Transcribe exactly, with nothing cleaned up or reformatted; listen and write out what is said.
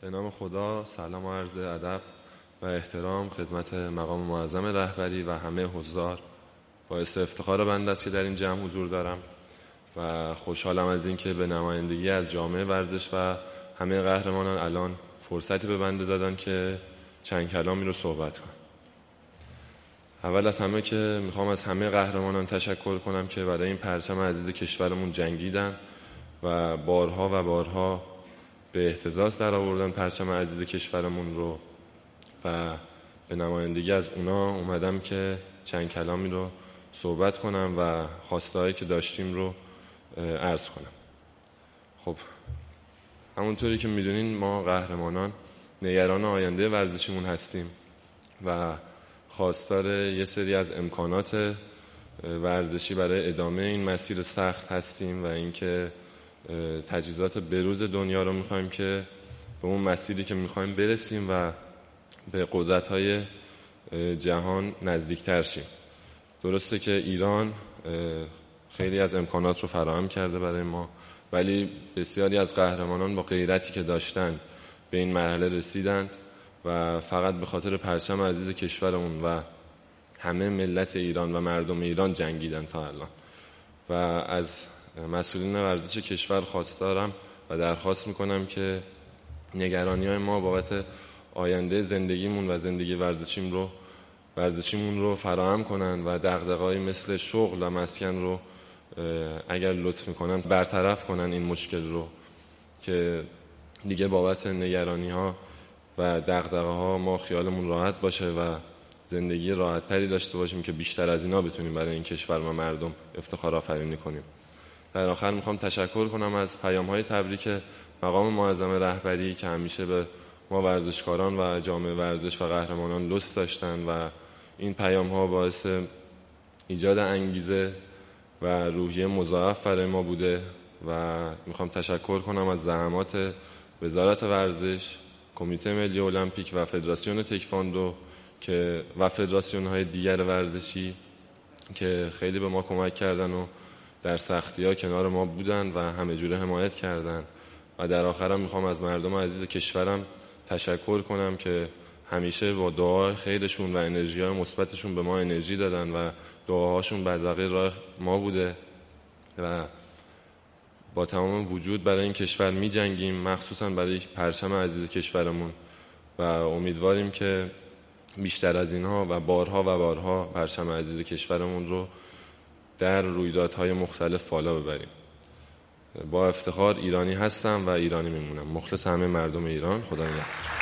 به نام خدا، سلام و عرض ادب و احترام خدمت مقام معظم رهبری و همه حضار. باعث افتخار بنده است که در این جمع حضور دارم و خوشحالم از این که به نمایندگی از جامعه ورزش و همه قهرمانان الان فرصتی به بنده دادن که چند کلامی رو صحبت کنم. اول از همه که میخوام از همه قهرمانان تشکر کنم که برای این پرچم عزیز کشورمون جنگیدن و بارها و بارها به اهتزاز در آوردن پرچم عزیز کشورمون رو و به نمایندگی از اونا اومدم که چند کلامی رو صحبت کنم و خواسته‌هایی که داشتیم رو عرض کنم. خب همونطوری که میدونین ما قهرمانان نگران آینده ورزشیمون هستیم و خواستار یه سری از امکانات ورزشی برای ادامه این مسیر سخت هستیم و اینکه تجهیزات بروز دنیا رو میخوایم که به اون مسیری که میخوایم برسیم و به قدرت‌های جهان نزدیکتر شیم. درسته که ایران خیلی از امکانات رو فراهم کرده برای ما، ولی بسیاری از قهرمانان با غیرتی که داشتن به این مرحله رسیدند و فقط به خاطر پرچم عزیز کشورمون و همه ملت ایران و مردم ایران جنگیدن تا الان. و از مسئولین ورزش کشور خواستارم و درخواست میکنم که نگرانی‌های ما بابت آینده زندگیمون و زندگی ورزشیم رو ورزشیمون رو فراهم کنن و دغدغه‌های مثل شغل و مسکن رو اگر لطف میکنن برطرف کنن این مشکل رو که دیگه بابت نگرانی‌ها و دغدغه‌ها ما خیالمون راحت باشه و زندگی راحت‌تری داشته باشیم که بیشتر از اینا بتونیم برای این کشور و مردم افتخار آفرینی کنیم. در آخر میخوام تشکر کنم از پیام‌های تبریک مقام معظم رهبری که همیشه به ما ورزشکاران و جامعه ورزش و قهرمانان لطف داشتن و این پیام‌ها باعث ایجاد انگیزه و روحیه مضاعف برای ما بوده و میخوام تشکر کنم از زحمات وزارت ورزش، کمیته ملی المپیک و فدراسیون تکواندو که و فدراسیون‌های دیگر ورزشی که خیلی به ما کمک کردن و در سختی‌ها کنار ما بودن و همه جوره حمایت کردن. و در آخرم میخوام از مردم عزیز کشورم تشکر کنم که همیشه با دعای خیرشون و انرژی‌های مثبتشون به ما انرژی دادن و دعاهاشون بدرقه راه ما بوده و با تمام وجود برای این کشور می‌جنگیم، مخصوصاً برای پرچم عزیز کشورمون و امیدواریم که بیشتر از اینها و بارها و بارها پرچم عزیز کشورمون رو در رویدادهای مختلف بالا ببریم. با افتخار ایرانی هستم و ایرانی میمونم. مخلص همه مردم ایران. خدا نگهدار.